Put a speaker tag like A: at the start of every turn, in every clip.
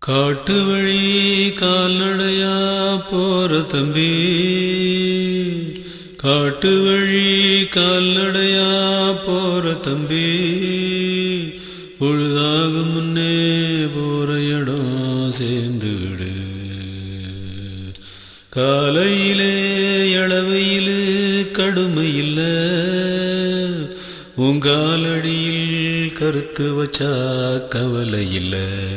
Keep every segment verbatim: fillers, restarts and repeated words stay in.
A: காட்டு வழி கால்நடையா போற தம்பி, காட்டு வழி கால்நடையா போற தம்பி, பொழுதாகும் முன்னே போற இடம் சேர்ந்து விடு. காலையிலே இளவையிலு கடுமை இல்ல, உங்காலடியில் கருத்து வச்சா கவலை இல்ல.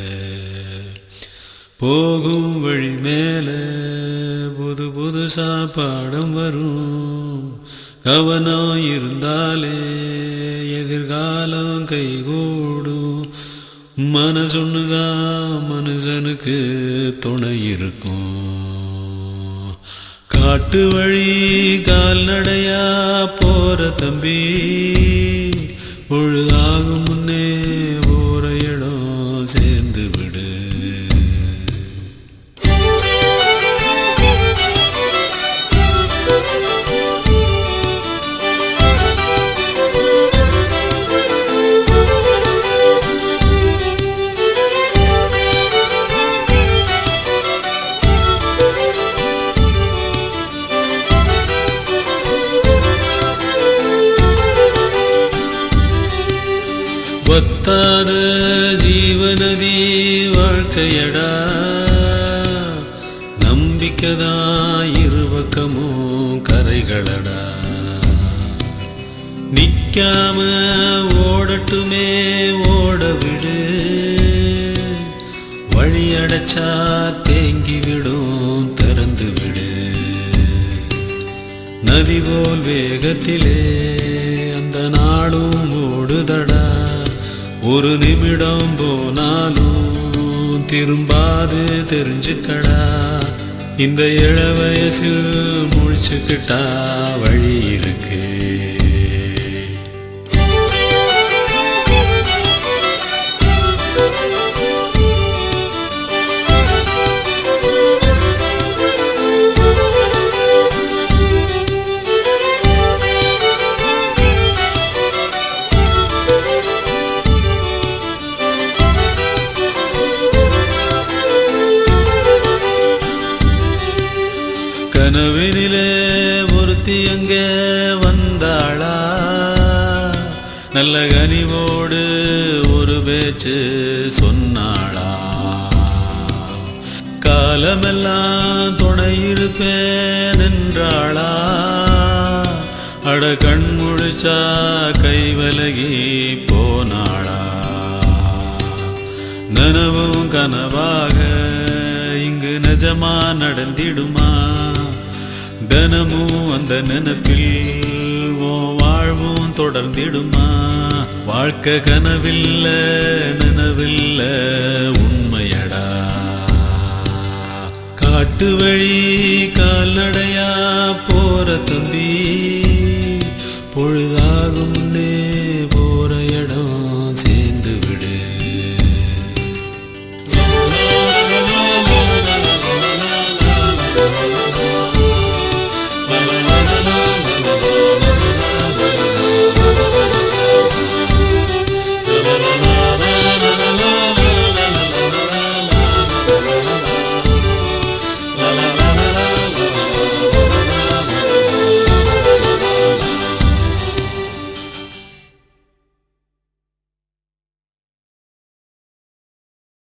A: போகும் வழி மேல புது புதுசா பாடம் வரும், கவனம் இருந்தாலே எதிர்காலம் கைகூடும். மனசொன்னுதான் மனுஷனுக்கு துணை இருக்கும். காட்டு வழி கால்நடையா போற தம்பி, பொழுதாகும் முன்னே போற இடம் சேர்ந்து விடு. வத்தாத ஜீவநதி வாழ்க்கையடா, நம்பிக்கைதான் இருபக்கமும் கரைகளடா. நிக்காம ஓடட்டுமே ஓட விடு, வழி அடைச்சா தேங்கி விடும் திறந்து விடு. நதி போல் வேகத்திலே அந்த நாளும் ஓடுதடா, ஒரு நிமிடம் போனாலும் திரும்பாது தெரிஞ்சுக்கடா. இந்த இள வயசில் முழிச்சுக்கிட்டா வழி இருக்கு. கனவினிலே ஒருத்தி அங்கே வந்தாளா, நல்ல கனிவோடு ஒரு பேச்சு சொன்னாளா. காலமெல்லாம் துணை இருப்பேன் என்றாளா, அட கண் முழிச்சா கை விலகி போனாளா. நனவும் கனவாக இங்கு நிஜமா நடந்திடுமா, தினமும் அந்த நினைப்பில் ஓ வாழ்வும் தொடர்ந்திடுமா. வாழ்க்கை கனவில்ல நினைவில்ல உண்மையடா. காட்டு வழி கால்நடையா போற தம்பி,